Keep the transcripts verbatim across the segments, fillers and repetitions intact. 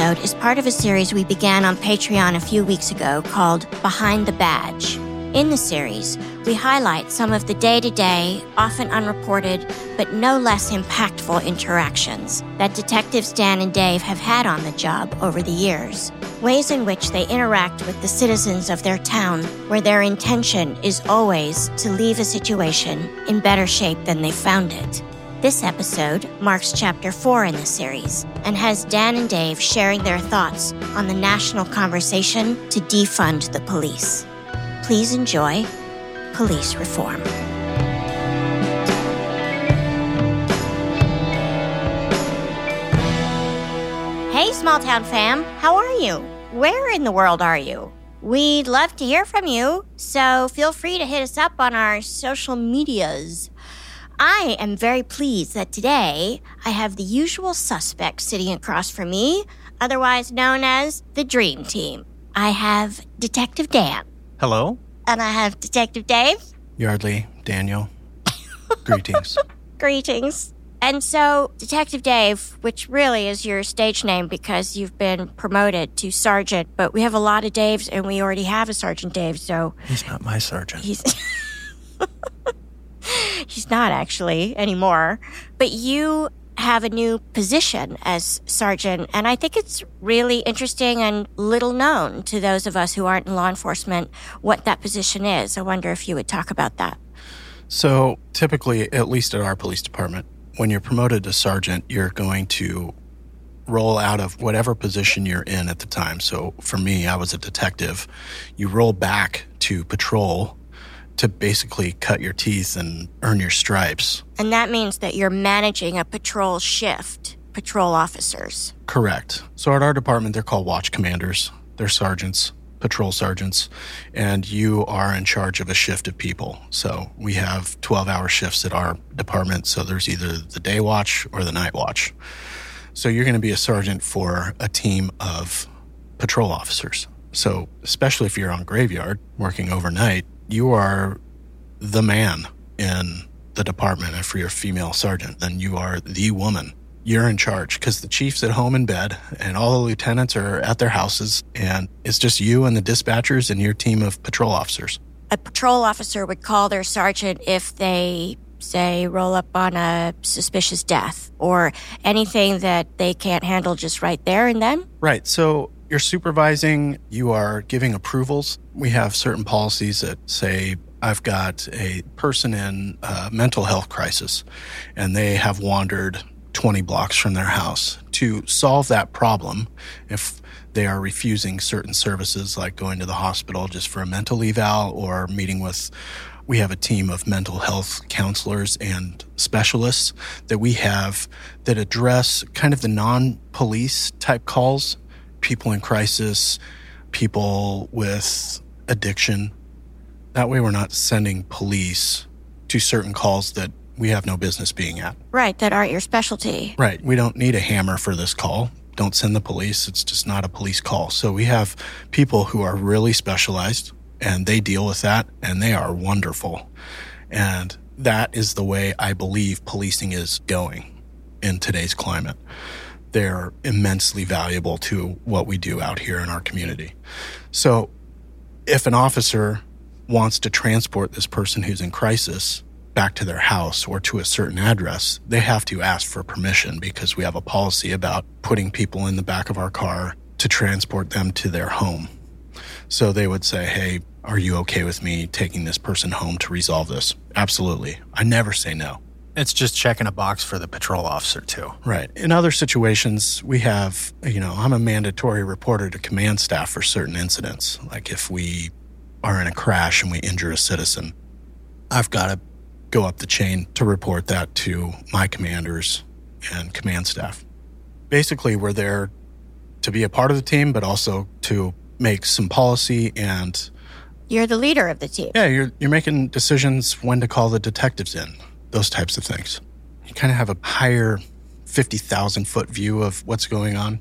episode is part of a series we began on Patreon a few weeks ago called Behind the Badge. In the series, we highlight some of the day-to-day, often unreported, but no less impactful interactions that detectives Dan and Dave have had on the job over the years. Ways in which they interact with the citizens of their town, where their intention is always to leave a situation in better shape than they found it. This episode marks chapter four in the series and has Dan and Dave sharing their thoughts on the national conversation to defund the police. Please enjoy Police Reform. Hey, small town fam, how are you? Where in the world are you? We'd love to hear from you, so feel free to hit us up on our social medias. I am very pleased that today I have the usual suspect sitting across from me, otherwise known as the Dream Team. I have Detective Dan. Hello. And I have Detective Dave. Yardley, Daniel. Greetings. Greetings. And so, Detective Dave, which really is your stage name because you've been promoted to Sergeant, but we have a lot of Daves and we already have a Sergeant Dave, so... He's not my sergeant. He's... He's not actually anymore, but you have a new position as sergeant, and I think it's really interesting and little known to those of us who aren't in law enforcement what that position is. I wonder if you would talk about that. So typically, at least at our police department, when you're promoted to sergeant, you're going to roll out of whatever position you're in at the time. So for me, I was a detective. You roll back to patrol to basically cut your teeth and earn your stripes. And that means that you're managing a patrol shift, patrol officers. Correct. So at our department, they're called watch commanders. They're sergeants, patrol sergeants, and you are in charge of a shift of people. So we have twelve-hour shifts at our department, so there's either the day watch or the night watch. So you're going to be a sergeant for a team of patrol officers. So especially if you're on graveyard working overnight, you are the man in the department. If you're a female sergeant, then you are the woman. You're in charge because the chief's at home in bed and all the lieutenants are at their houses, and it's just you and the dispatchers and your team of patrol officers. A patrol officer would call their sergeant if they, say, roll up on a suspicious death or anything that they can't handle just right there and then? Right. So you're supervising, you are giving approvals. We have certain policies that say, I've got a person in a mental health crisis, and they have wandered twenty blocks from their house. To solve that problem, if they are refusing certain services like going to the hospital just for a mental eval or meeting with, we have a team of mental health counselors and specialists that we have that address kind of the non-police type calls. People in crisis, people with addiction. That way we're not sending police to certain calls that we have no business being at. Right, that aren't your specialty. Right, we don't need a hammer for this call. Don't send the police. It's just not a police call. So we have people who are really specialized, and they deal with that, and they are wonderful. And that is the way I believe policing is going in today's climate. They're immensely valuable to what we do out here in our community. So if an officer wants to transport this person who's in crisis back to their house or to a certain address, they have to ask for permission because we have a policy about putting people in the back of our car to transport them to their home. So they would say, hey, are you okay with me taking this person home to resolve this? Absolutely. I never say no. It's just checking a box for the patrol officer, too. Right. In other situations, we have, you know, I'm a mandatory reporter to command staff for certain incidents. Like if we are in a crash and we injure a citizen, I've got to go up the chain to report that to my commanders and command staff. Basically, we're there to be a part of the team, but also to make some policy and... You're the leader of the team. Yeah, you're you're making decisions when to call the detectives in. Those types of things. You kind of have a higher fifty thousand foot view of what's going on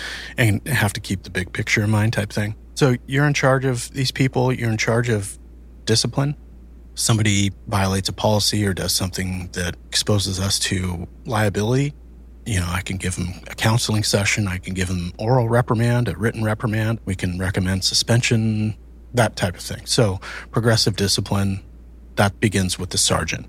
and have to keep the big picture in mind type thing. So you're in charge of these people. You're in charge of discipline. Somebody violates a policy or does something that exposes us to liability. You know, I can give them a counseling session. I can give them oral reprimand, a written reprimand. We can recommend suspension, that type of thing. So progressive discipline, that begins with the sergeant.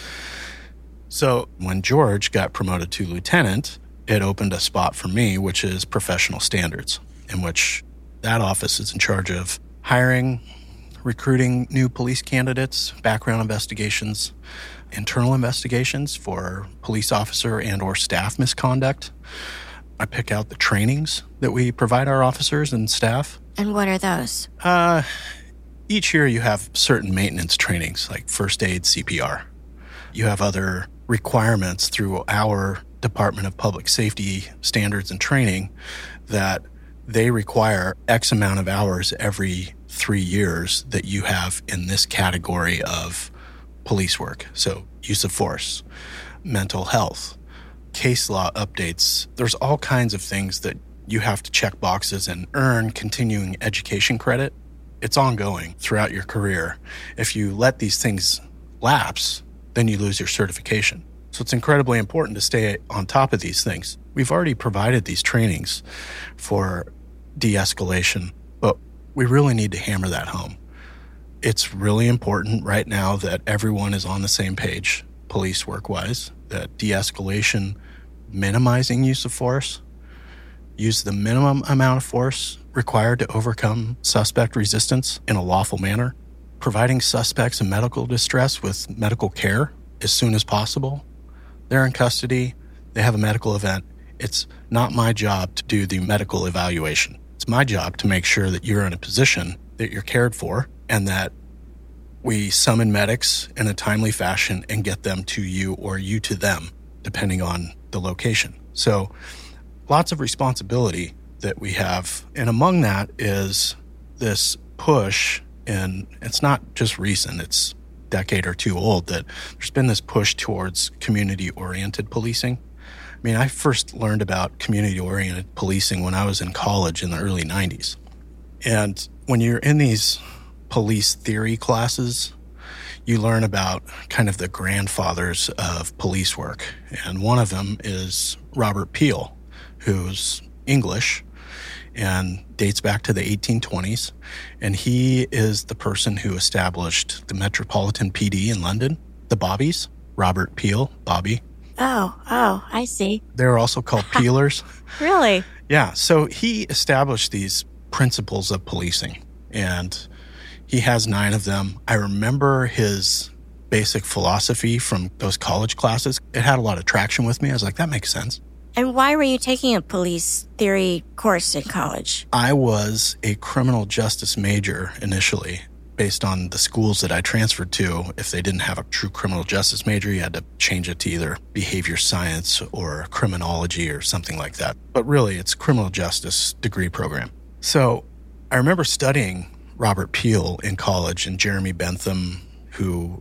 So when George got promoted to lieutenant, it opened a spot for me, which is professional standards, in which that office is in charge of hiring, recruiting new police candidates, background investigations, internal investigations for police officer and or staff misconduct. I pick out the trainings that we provide our officers and staff. And what are those? Uh, each year you have certain maintenance trainings like first aid, C P R. You have other requirements through our Department of Public Safety standards and training that they require X amount of hours every three years that you have in this category of police work. So use of force, mental health, case law updates. There's all kinds of things that you have to check boxes and earn continuing education credit. It's ongoing throughout your career. If you let these things lapse, then you lose your certification. So it's incredibly important to stay on top of these things. We've already provided these trainings for de-escalation, but we really need to hammer that home. It's really important right now that everyone is on the same page, police work-wise, that de-escalation, minimizing use of force, use the minimum amount of force required to overcome suspect resistance in a lawful manner, providing suspects in medical distress with medical care as soon as possible. They're in custody, they have a medical event. It's not my job to do the medical evaluation. It's my job to make sure that you're in a position that you're cared for and that we summon medics in a timely fashion and get them to you or you to them, depending on the location. So lots of responsibility that we have. And among that is this push, and it's not just recent, it's a decade or two old, that there's been this push towards community-oriented policing. I mean, I first learned about community-oriented policing when I was in college in the early nineties. And when you're in these police theory classes, you learn about kind of the grandfathers of police work. And one of them is Robert Peel, who's English and dates back to the eighteen twenties. And he is the person who established the Metropolitan P D in London, the Bobbies. Robert Peel, Bobby. Oh, oh, I see. They're also called peelers. Really? Yeah. So he established these principles of policing, and he has nine of them. I remember his basic philosophy from those college classes. It had a lot of traction with me. I was like, that makes sense. And why were you taking a police theory course in college? I was a criminal justice major initially, based on the schools that I transferred to. If they didn't have a true criminal justice major, you had to change it to either behavior science or criminology or something like that. But really, it's criminal justice degree program. So I remember studying Robert Peel in college and Jeremy Bentham, who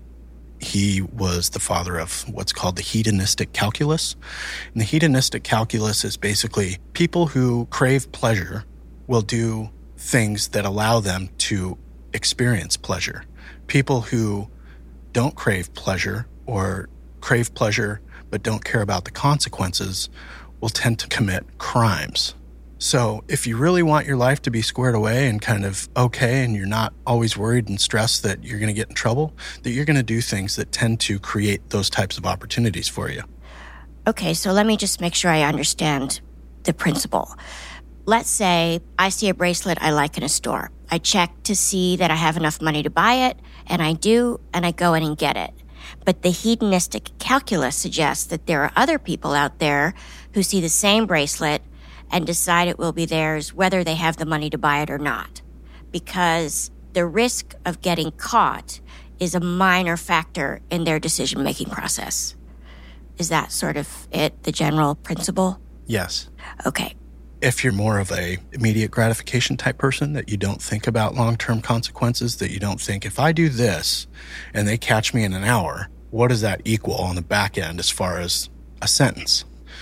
he was the father of what's called the hedonistic calculus. And the hedonistic calculus is basically people who crave pleasure will do things that allow them to experience pleasure. People who don't crave pleasure or crave pleasure but don't care about the consequences will tend to commit crimes. So if you really want your life to be squared away and kind of okay, and you're not always worried and stressed that you're going to get in trouble, that you're going to do things that tend to create those types of opportunities for you. Okay, so let me just make sure I understand the principle. Let's say I see a bracelet I like in a store. I check to see that I have enough money to buy it, and I do, and I go in and get it. But the hedonistic calculus suggests that there are other people out there who see the same bracelet and decide it will be theirs whether they have the money to buy it or not. Because the risk of getting caught is a minor factor in their decision-making process. Is that sort of it, the general principle? Yes. Okay. If you're more of a immediate gratification type person, that you don't think about long-term consequences, that you don't think, if I do this and they catch me in an hour, what does that equal on the back end as far as a sentence?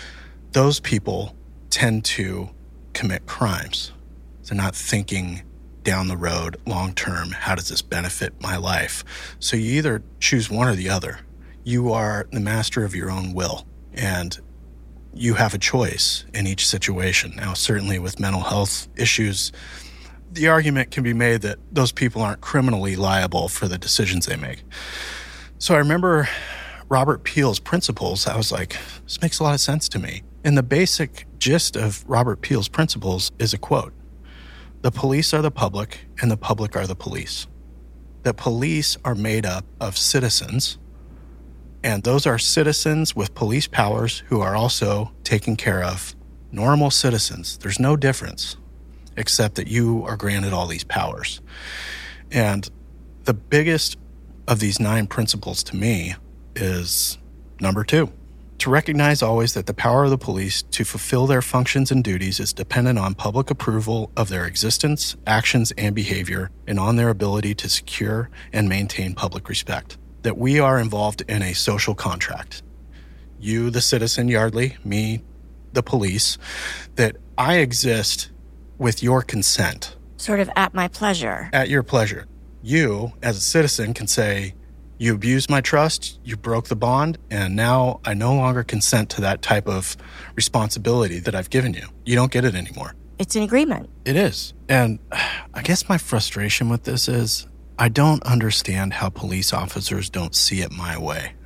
Those people tend to commit crimes. They're not thinking down the road, long-term, how does this benefit my life? So you either choose one or the other. You are the master of your own will. And you have a choice in each situation. Now, certainly with mental health issues, the argument can be made that those people aren't criminally liable for the decisions they make. So I remember Robert Peel's principles. I was like, this makes a lot of sense to me. And the basic gist of Robert Peel's principles is a quote: "The police are the public and the public are the police." The police are made up of citizens, and those are citizens with police powers who are also taking care of normal citizens. There's no difference, except that you are granted all these powers. And the biggest of these nine principles to me is number two: to recognize always that the power of the police to fulfill their functions and duties is dependent on public approval of their existence, actions, and behavior, and on their ability to secure and maintain public respect. That we are involved in a social contract. You, the citizen, Yardley, me, the police, that I exist with your consent. Sort of at my pleasure. At your pleasure. You, as a citizen, can say, you abused my trust, you broke the bond, and now I no longer consent to that type of responsibility that I've given you. You don't get it anymore. It's an agreement. It is. And I guess my frustration with this is I don't understand how police officers don't see it my way.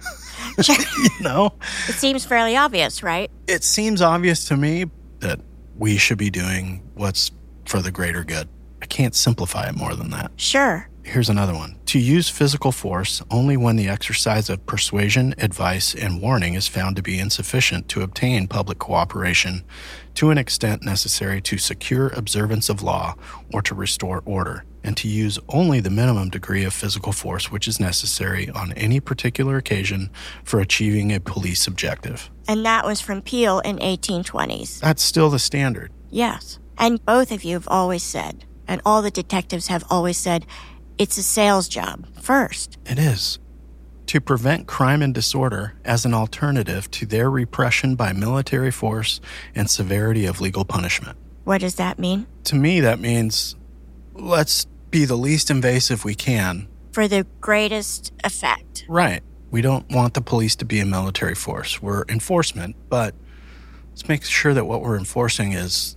You know? It seems fairly obvious, right? It seems obvious to me that we should be doing what's for the greater good. I can't simplify it more than that. Sure. Here's another one. To use physical force only when the exercise of persuasion, advice, and warning is found to be insufficient to obtain public cooperation to an extent necessary to secure observance of law or to restore order, and to use only the minimum degree of physical force which is necessary on any particular occasion for achieving a police objective. And that was from Peel in eighteen twenties. That's still the standard. Yes. And both of you have always said, and all the detectives have always said, it's a sales job first. It is. To prevent crime and disorder as an alternative to their repression by military force and severity of legal punishment. What does that mean? To me, that means let's be the least invasive we can. For the greatest effect. Right. We don't want the police to be a military force. We're enforcement, but let's make sure that what we're enforcing is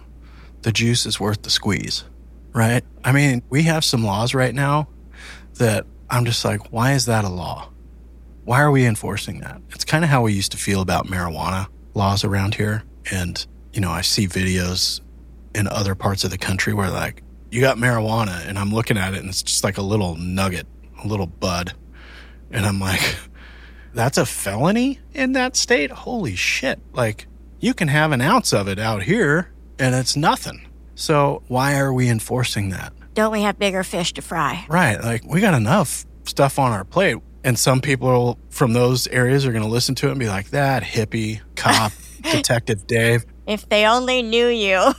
the juice is worth the squeeze. Right? I mean, we have some laws right now that I'm just like, why is that a law? Why are we enforcing that? It's kind of how we used to feel about marijuana laws around here. And, you know, I see videos in other parts of the country where like, you got marijuana, and I'm looking at it and it's just like a little nugget, a little bud. And I'm like, that's a felony in that state? Holy shit. Like, you can have an ounce of it out here and it's nothing. So why are we enforcing that? Don't we have bigger fish to fry? Right. Like, we got enough stuff on our plate. And some people from those areas are going to listen to it and be like, that hippie cop, Detective Dave. If they only knew you.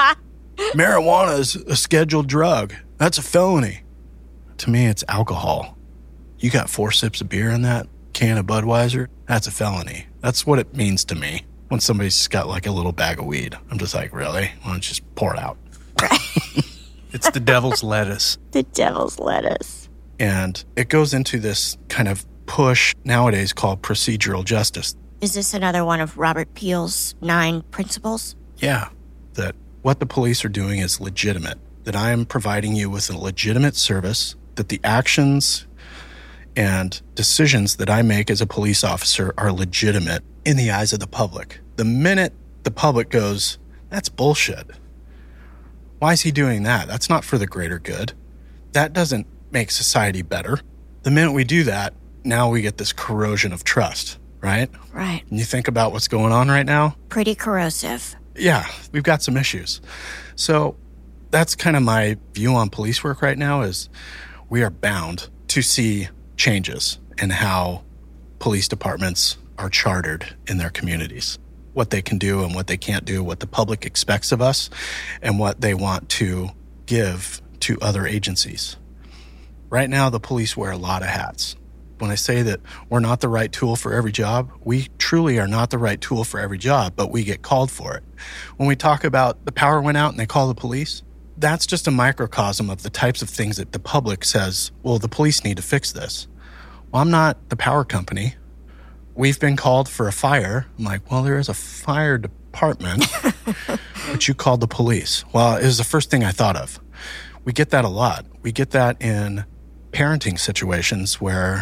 Marijuana is a scheduled drug. That's a felony. To me, it's alcohol. You got four sips of beer in that can of Budweiser, that's a felony. That's what it means to me. When somebody's just got like a little bag of weed, I'm just like, really? Why don't you just pour it out? It's the devil's lettuce. The devil's lettuce. And it goes into this kind of push nowadays called procedural justice. Is this another one of Robert Peel's nine principles? Yeah, that what the police are doing is legitimate, that I am providing you with a legitimate service, that the actions and decisions that I make as a police officer are legitimate in the eyes of the public. The minute the public goes, that's bullshit. Why is he doing that? That's not for the greater good. That doesn't make society better. The minute we do that, now we get this corrosion of trust, right? Right. And you think about what's going on right now? Pretty corrosive. Yeah, we've got some issues. So that's kind of my view on police work right now is we are bound to see changes in how police departments are chartered in their communities, what they can do and what they can't do, what the public expects of us, and what they want to give to other agencies. Right now, the police wear a lot of hats. When I say that we're not the right tool for every job, we truly are not the right tool for every job, but we get called for it. When we talk about the power went out and they call the police, that's just a microcosm of the types of things that the public says, well, the police need to fix this. Well, I'm not the power company. we've been called for a fire. I'm like, well, there is a fire department, but you called the police. Well, it was the first thing I thought of. We get that a lot. We get that in parenting situations where,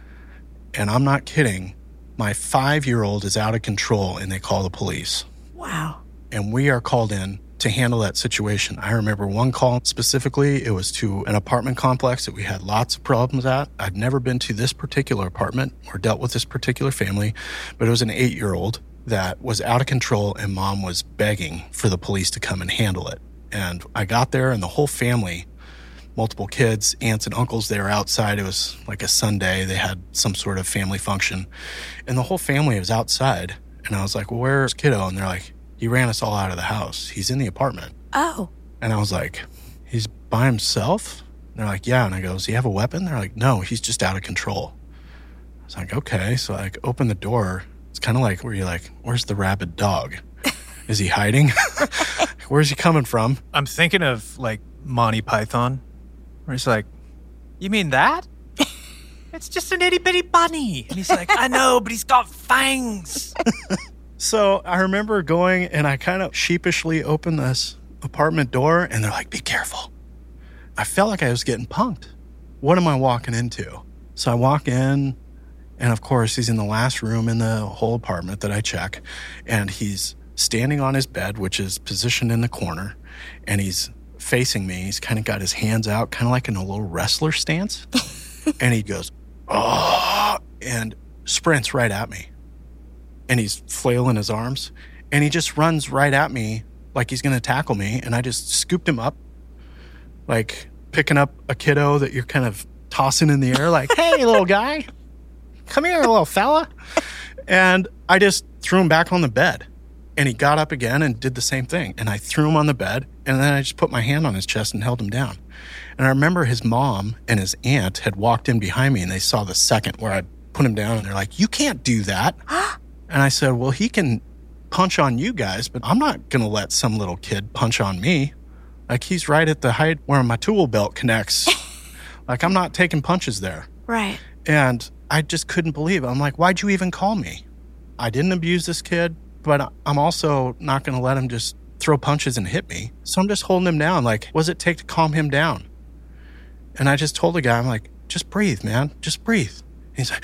and I'm not kidding, my five-year-old is out of control and they call the police. Wow. And we are called in to handle that situation. I remember one call specifically. It was to an apartment complex that we had lots of problems at. I'd never been to this particular apartment or dealt with this particular family, but it was an eight-year-old that was out of control and mom was begging for the police to come and handle it. And I got there and the whole family, multiple kids, aunts and uncles, they were outside. It was like a Sunday. They had some sort of family function. And the whole family was outside. And I was like, well, where's kiddo? And they're like, he ran us all out of the house. He's in the apartment. Oh. And I was like, he's by himself? And they're like, yeah. And I go, does he have a weapon? They're like, no, he's just out of control. I was like, okay. So I like, open the door. It's kind of like where you're like, where's the rabid dog? Is he hiding? Where's he coming from? I'm thinking of like Monty Python, where he's like, you mean that? It's just an itty bitty bunny. And he's like, I know, but he's got fangs. So I remember going and I kind of sheepishly opened this apartment door and they're like, be careful. I felt like I was getting punked. What am I walking into? So I walk in and of course he's in the last room in the whole apartment that I check. And he's standing on his bed, which is positioned in the corner. And he's facing me. He's kind of got his hands out, kind of like in a little wrestler stance. And he goes, oh, and sprints right at me. And he's flailing his arms, and he just runs right at me like he's going to tackle me. And I just scooped him up, like picking up a kiddo that you're kind of tossing in the air, like, hey, little guy, come here, little fella. And I just threw him back on the bed. And he got up again and did the same thing. And I threw him on the bed, and then I just put my hand on his chest and held him down. And I remember his mom and his aunt had walked in behind me, and they saw the second where I put him down, and they're like, you can't do that. And I said, well, he can punch on you guys, but I'm not going to let some little kid punch on me. Like, he's right at the height where my tool belt connects. Like, I'm not taking punches there. Right. And I just couldn't believe it. I'm like, why'd you even call me? I didn't abuse this kid, but I'm also not going to let him just throw punches and hit me. So I'm just holding him down. Like, what does it take to calm him down? And I just told the guy, I'm like, just breathe, man. Just breathe. And he's like...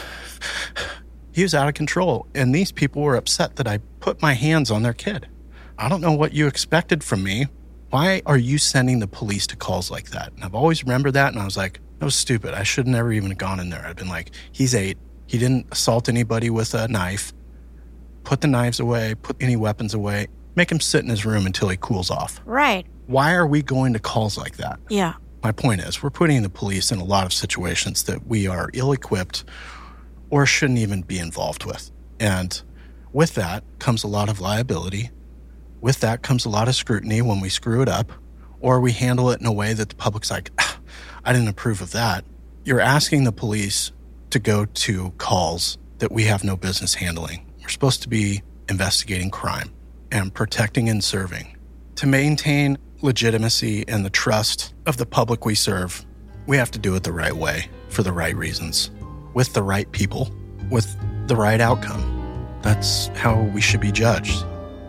He was out of control, and these people were upset that I put my hands on their kid. I don't know what you expected from me. Why are you sending the police to calls like that? And I've always remembered that, and I was like, that was stupid. I should have never even gone in there. I'd been like, he's eight. He didn't assault anybody with a knife. Put the knives away. Put any weapons away. Make him sit in his room until he cools off. Right. Why are we going to calls like that? Yeah. My point is, we're putting the police in a lot of situations that we are ill-equipped or shouldn't even be involved with. And with that comes a lot of liability. With that comes a lot of scrutiny when we screw it up, or we handle it in a way that the public's like, ah, I didn't approve of that. You're asking the police to go to calls that we have no business handling. We're supposed to be investigating crime and protecting and serving. To maintain legitimacy and the trust of the public we serve, we have to do it the right way for the right reasons. With the right people, with the right outcome. That's how we should be judged.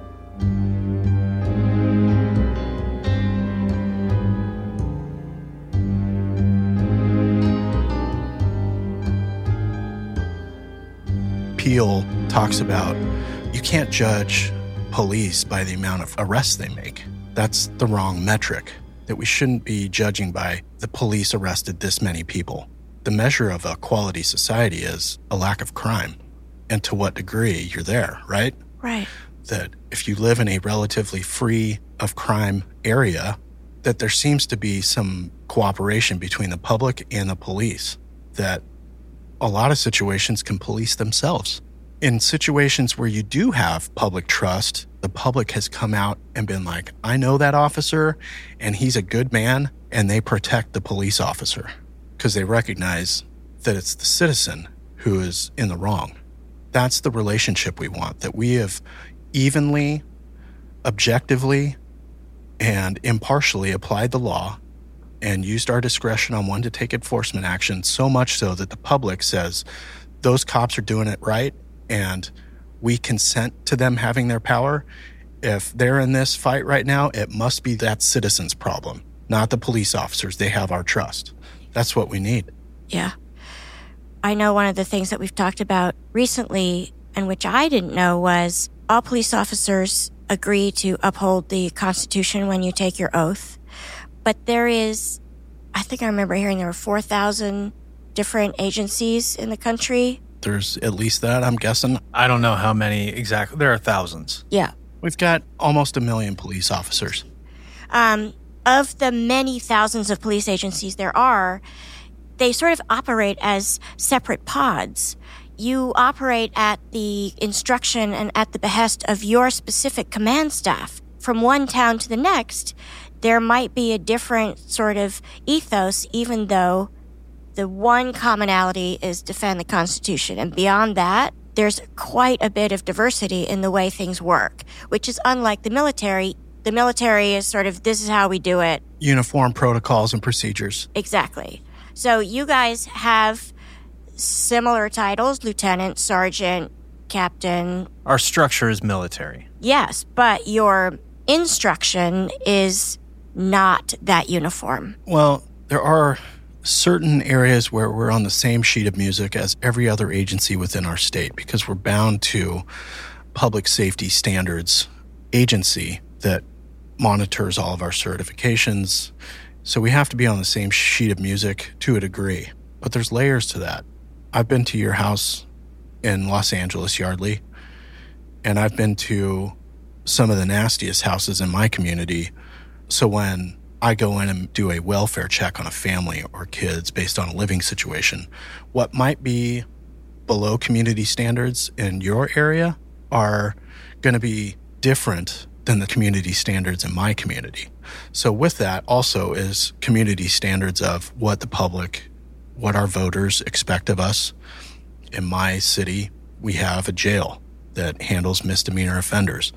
Peele talks about you can't judge police by the amount of arrests they make. That's the wrong metric, that we shouldn't be judging by the police arrested this many people. The measure of a quality society is a lack of crime, and to what degree you're there, right? Right. That if you live in a relatively free of crime area, that there seems to be some cooperation between the public and the police, that a lot of situations can police themselves. In situations where you do have public trust, the public has come out and been like, I know that officer, and he's a good man, and they protect the police officer. Because they recognize that it's the citizen who is in the wrong. That's the relationship we want, that we have evenly, objectively, and impartially applied the law and used our discretion on when to take enforcement action, so much so that the public says, those cops are doing it right and we consent to them having their power, if they're in this fight right now, it must be that citizen's problem, not the police officers. They have our trust. That's what we need. Yeah. I know one of the things that we've talked about recently, and which I didn't know, was all police officers agree to uphold the Constitution when you take your oath. But there is, I think I remember hearing there were four thousand different agencies in the country. There's at least that, I'm guessing. I don't know how many exactly. There are thousands. Yeah. We've got almost a million police officers. Um, of the many thousands of police agencies there are, they sort of operate as separate pods. You operate at the instruction and at the behest of your specific command staff. From one town to the next, there might be a different sort of ethos, even though the one commonality is defend the Constitution. And beyond that, there's quite a bit of diversity in the way things work, which is unlike the military. The military is sort of, this is how we do it. Uniform protocols and procedures. Exactly. So you guys have similar titles, lieutenant, sergeant, captain. Our structure is military. Yes, but your instruction is not that uniform. Well, there are certain areas where we're on the same sheet of music as every other agency within our state because we're bound to public safety standards agency that monitors all of our certifications. So we have to be on the same sheet of music to a degree. But there's layers to that. I've been to your house in Los Angeles, Yardley, and I've been to some of the nastiest houses in my community. So when I go in and do a welfare check on a family or kids based on a living situation, what might be below community standards in your area are going to be different than the community standards in my community. So with that also is community standards of what the public, what our voters expect of us. In my city, we have a jail that handles misdemeanor offenders.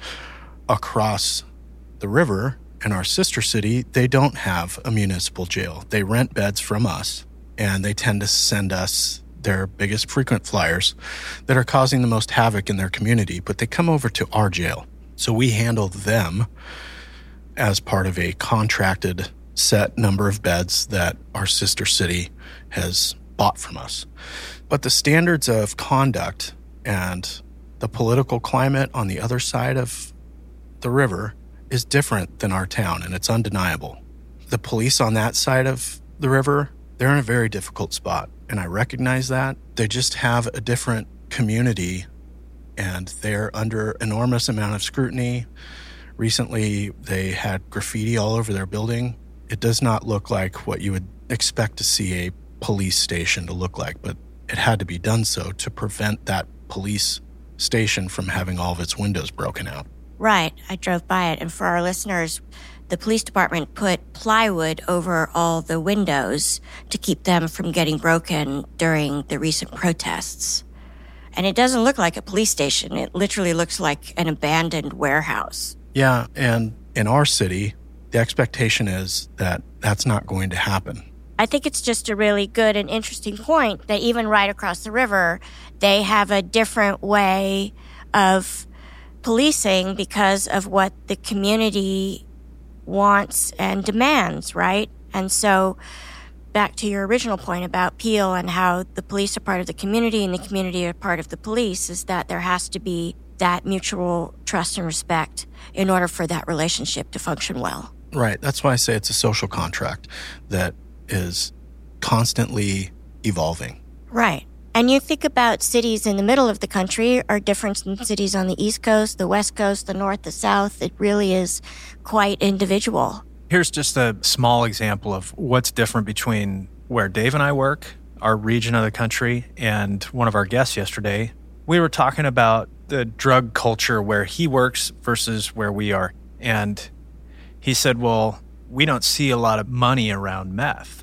Across the river in our sister city, they don't have a municipal jail. They rent beds from us, and they tend to send us their biggest frequent flyers that are causing the most havoc in their community, but they come over to our jail. So we handle them as part of a contracted set number of beds that our sister city has bought from us. But the standards of conduct and the political climate on the other side of the river is different than our town, and it's undeniable. The police on that side of the river, they're in a very difficult spot, and I recognize that. They just have a different community, and they're under enormous amount of scrutiny. Recently, they had graffiti all over their building. It does not look like what you would expect to see a police station to look like, but it had to be done so to prevent that police station from having all of its windows broken out. Right. I drove by it. And for our listeners, the police department put plywood over all the windows to keep them from getting broken during the recent protests. And it doesn't look like a police station. It literally looks like an abandoned warehouse. Yeah, and in our city, the expectation is that that's not going to happen. I think it's just a really good and interesting point that even right across the river, they have a different way of policing because of what the community wants and demands, right? And so back to your original point about Peel and how the police are part of the community and the community are part of the police, is that there has to be that mutual trust and respect in order for that relationship to function well. Right. That's why I say it's a social contract that is constantly evolving. Right. And you think about cities in the middle of the country are different than cities on the East Coast, the West Coast, the North, the South. It really is quite individual. Here's just a small example of what's different between where Dave and I work, our region of the country, and one of our guests yesterday. We were talking about the drug culture where he works versus where we are. And he said, well, we don't see a lot of money around meth.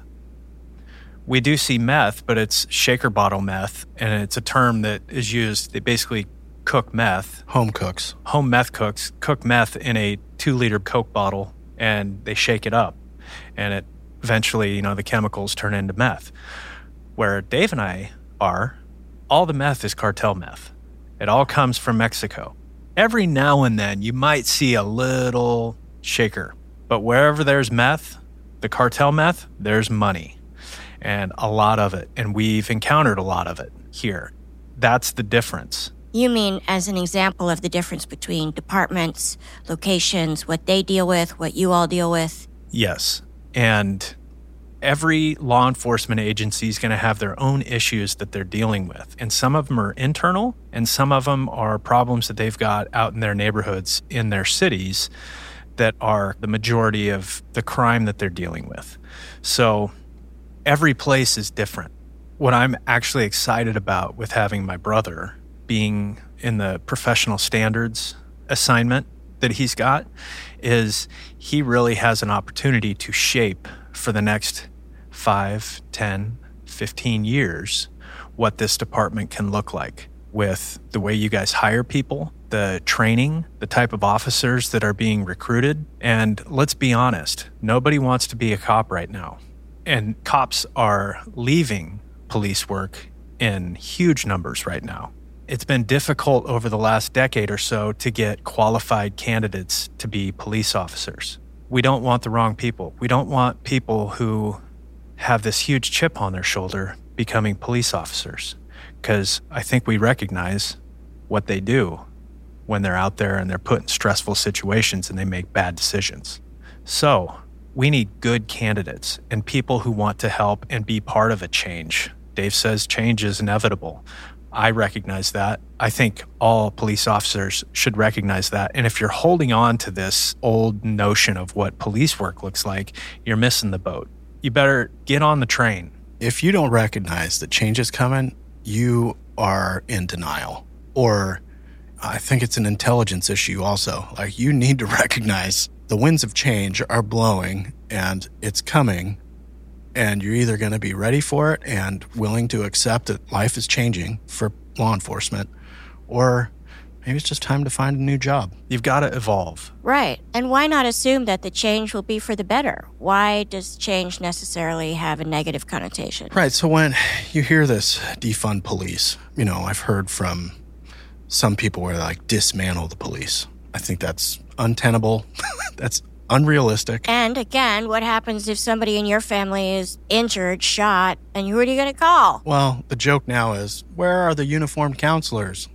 We do see meth, but it's shaker bottle meth, and it's a term that is used. They basically cook meth. Home cooks. Home meth cooks cook meth in a two-liter Coke bottle, and they shake it up. And it eventually, you know, the chemicals turn into meth. Where Dave and I are, all the meth is cartel meth. It all comes from Mexico. Every now and then you might see a little shaker, but wherever there's meth, the cartel meth, there's money, and a lot of it. And we've encountered a lot of it here. That's the difference. You mean as an example of the difference between departments, locations, what they deal with, what you all deal with? Yes. And every law enforcement agency is going to have their own issues that they're dealing with. And some of them are internal, and some of them are problems that they've got out in their neighborhoods, in their cities, that are the majority of the crime that they're dealing with. So every place is different. What I'm actually excited about with having my brother being in the professional standards assignment that he's got is he really has an opportunity to shape for the next five, ten, fifteen years what this department can look like with the way you guys hire people, the training, the type of officers that are being recruited. And let's be honest, nobody wants to be a cop right now. And cops are leaving police work in huge numbers right now. It's been difficult over the last decade or so to get qualified candidates to be police officers. We don't want the wrong people. We don't want people who have this huge chip on their shoulder becoming police officers, because I think we recognize what they do when they're out there and they're put in stressful situations and they make bad decisions. So we need good candidates and people who want to help and be part of a change. Dave says change is inevitable. I recognize that. I think all police officers should recognize that. And if you're holding on to this old notion of what police work looks like, you're missing the boat. You better get on the train. If you don't recognize that change is coming, you are in denial. Or I think it's an intelligence issue also. Like, you need to recognize the winds of change are blowing and it's coming. And you're either going to be ready for it and willing to accept that life is changing for law enforcement, or maybe it's just time to find a new job. You've got to evolve. Right. And why not assume that the change will be for the better? Why does change necessarily have a negative connotation? Right. So when you hear this defund police, you know, I've heard from some people where they like dismantle the police. I think that's untenable. That's unrealistic. And again, what happens if somebody in your family is injured, shot, and who are you going to call? Well, the joke now is, where are the uniformed counselors?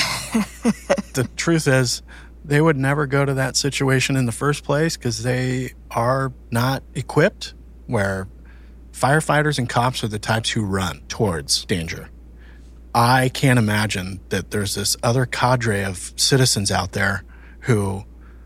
The truth is, they would never go to that situation in the first place because they are not equipped, where firefighters and cops are the types who run towards danger. I can't imagine that there's this other cadre of citizens out there who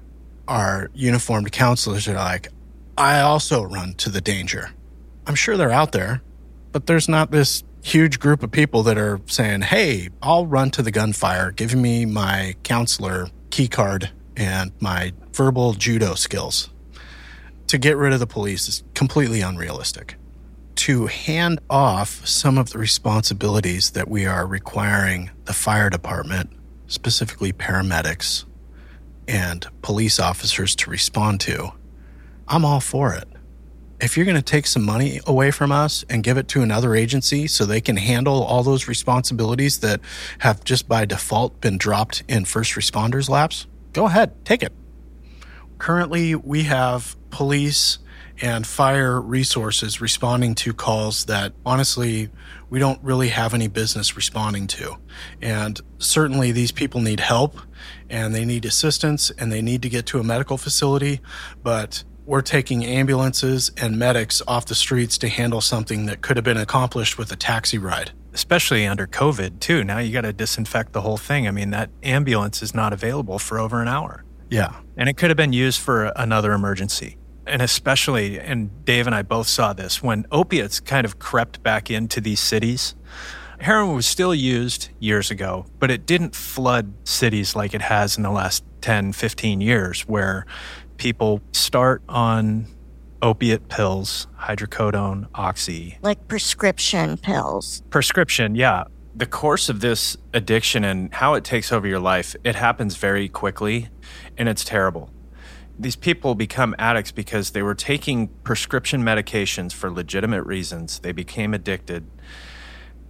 are uniformed counselors that are like, I also run to the danger. I'm sure they're out there, but there's not this huge group of people that are saying, hey, I'll run to the gunfire, give me my counselor key card and my verbal judo skills. To get rid of the police is completely unrealistic. To hand off some of the responsibilities that we are requiring the fire department, specifically paramedics, and police officers to respond to, I'm all for it. If you're going to take some money away from us and give it to another agency so they can handle all those responsibilities that have just by default been dropped in first responders' laps, go ahead, take it. Currently, we have police and fire resources responding to calls that honestly we don't really have any business responding to. And certainly these people need help and they need assistance and they need to get to a medical facility, but we're taking ambulances and medics off the streets to handle something that could have been accomplished with a taxi ride. Especially under COVID too. Now you got to disinfect the whole thing. I mean, that ambulance is not available for over an hour. Yeah. And it could have been used for another emergency. And especially, and Dave and I both saw this, when opiates kind of crept back into these cities, heroin was still used years ago, but it didn't flood cities like it has in the last ten, fifteen years, where people start on opiate pills, hydrocodone, oxy. Like prescription pills. Prescription, yeah. The course of this addiction and how it takes over your life, it happens very quickly, and it's terrible. These people become addicts because they were taking prescription medications for legitimate reasons. They became addicted.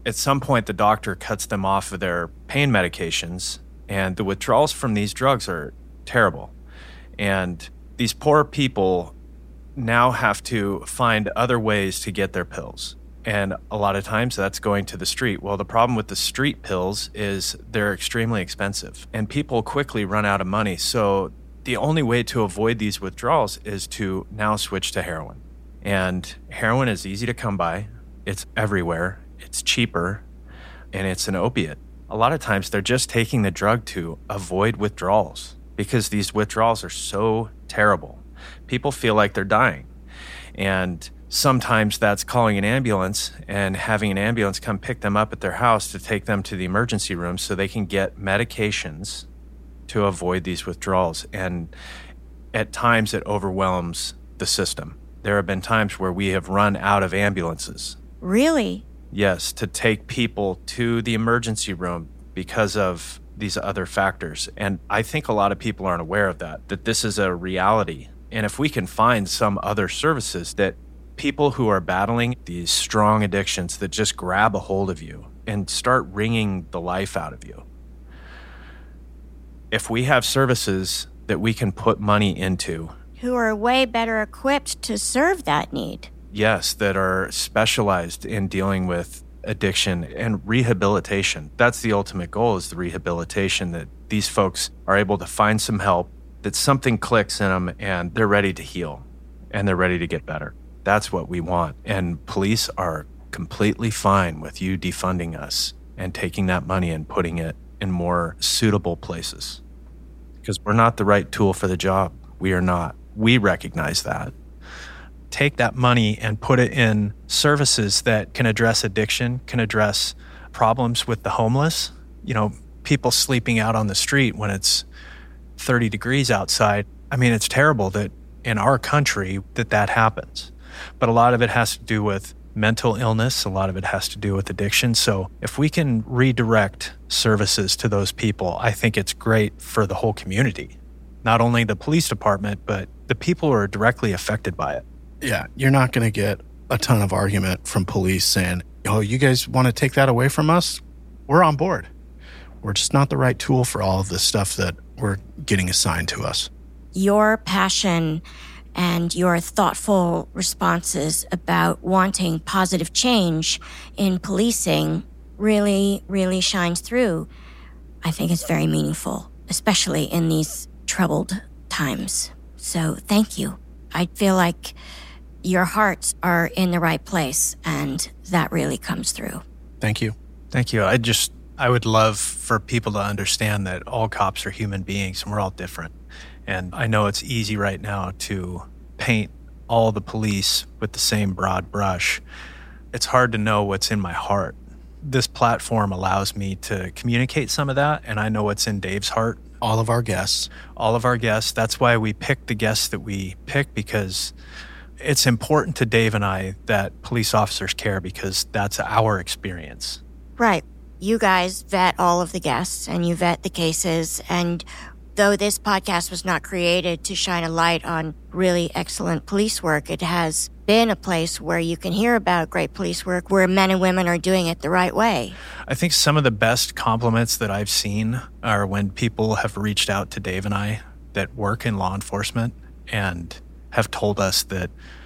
At some point, the doctor cuts them off of their pain medications, and the withdrawals from these drugs are terrible. And these poor people now have to find other ways to get their pills. And a lot of times that's going to the street. Well, the problem with the street pills is they're extremely expensive, and people quickly run out of money. So the only way to avoid these withdrawals is to now switch to heroin. And heroin is easy to come by. It's everywhere. It's cheaper, and it's an opiate. A lot of times they're just taking the drug to avoid withdrawals because these withdrawals are so terrible. People feel like they're dying. And sometimes that's calling an ambulance and having an ambulance come pick them up at their house to take them to the emergency room so they can get medications to avoid these withdrawals. And at times it overwhelms the system. There have been times where we have run out of ambulances. Really? Yes, to take people to the emergency room because of these other factors. And I think a lot of people aren't aware of that, that this is a reality. And if we can find some other services that people who are battling these strong addictions that just grab a hold of you and start wringing the life out of you, if we have services that we can put money into, who are way better equipped to serve that need. Yes, that are specialized in dealing with addiction and rehabilitation. That's the ultimate goal, is the rehabilitation, that these folks are able to find some help, that something clicks in them and they're ready to heal and they're ready to get better. That's what we want. And police are completely fine with you defunding us and taking that money and putting it in more suitable places, because we're not the right tool for the job. We are not. We recognize that. Take that money and put it in services that can address addiction, can address problems with the homeless. You know, people sleeping out on the street when it's thirty degrees outside. I mean, it's terrible that in our country that that happens. But a lot of it has to do with mental illness. A lot of it has to do with addiction. So if we can redirect services to those people, I think it's great for the whole community. Not only the police department, but the people who are directly affected by it. Yeah, you're not going to get a ton of argument from police saying, oh, you guys want to take that away from us? We're on board. We're just not the right tool for all of this stuff that we're getting assigned to us. Your passion and your thoughtful responses about wanting positive change in policing really, really shines through. I think it's very meaningful, especially in these troubled times. So thank you. I feel like your hearts are in the right place, and that really comes through. Thank you. Thank you. I just, I would love for people to understand that all cops are human beings and we're all different. And I know it's easy right now to paint all the police with the same broad brush. It's hard to know what's in my heart. This platform allows me to communicate some of that, and I know what's in Dave's heart. All of our guests. All of our guests. That's why we pick the guests that we pick, because it's important to Dave and I that police officers care, because that's our experience. Right. You guys vet all of the guests and you vet the cases. And though this podcast was not created to shine a light on really excellent police work, it has been a place where you can hear about great police work where men and women are doing it the right way. I think some of the best compliments that I've seen are when people have reached out to Dave and I that work in law enforcement and have told us that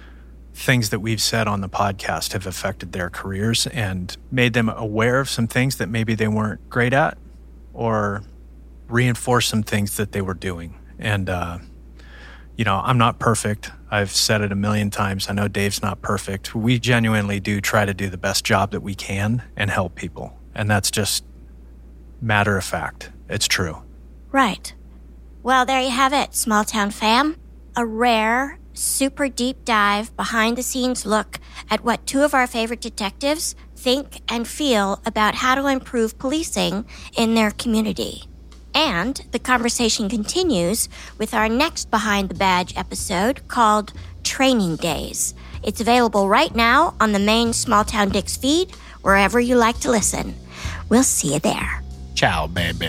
things that we've said on the podcast have affected their careers and made them aware of some things that maybe they weren't great at, or reinforce some things that they were doing. And, uh, you know, I'm not perfect. I've said it a million times. I know Dave's not perfect. We genuinely do try to do the best job that we can and help people. And that's just matter of fact. It's true. Right. Well, there you have it, Small Town fam. A rare, super deep dive, behind-the-scenes look at what two of our favorite detectives think and feel about how to improve policing in their community. And the conversation continues with our next Behind the Badge episode called Training Days. It's available right now on the main Small Town Dicks feed, wherever you like to listen. We'll see you there. Ciao, baby.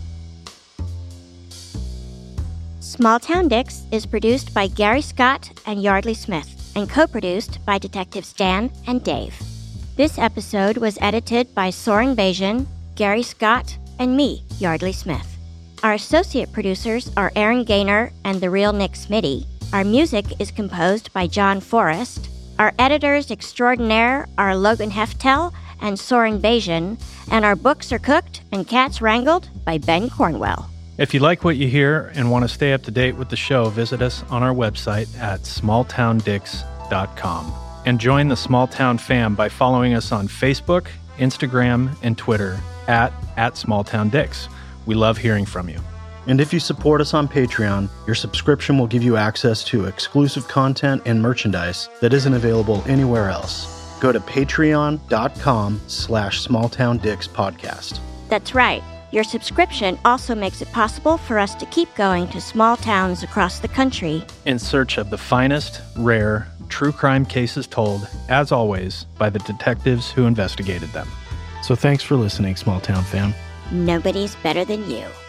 Small Town Dicks is produced by Gary Scott and Yardley Smith and co-produced by Detectives Dan and Dave. This episode was edited by Soren Bajan, Gary Scott, and me, Yardley Smith. Our associate producers are Aaron Gaynor and the real Nick Smitty. Our music is composed by John Forrest. Our editors extraordinaire are Logan Heftel and Soren Bajan, and our books are cooked and cats wrangled by Ben Cornwell. If you like what you hear and want to stay up to date with the show, visit us on our website at small town dicks dot com. And join the Small Town fam by following us on Facebook, Instagram, and Twitter at, at SmallTownDicks. We love hearing from you. And if you support us on Patreon, your subscription will give you access to exclusive content and merchandise that isn't available anywhere else. Go to patreon.com slash smalltowndicks podcast. That's right. Your subscription also makes it possible for us to keep going to small towns across the country in search of the finest, rare, true crime cases told, as always, by the detectives who investigated them. So thanks for listening, Small Town fam. Nobody's better than you.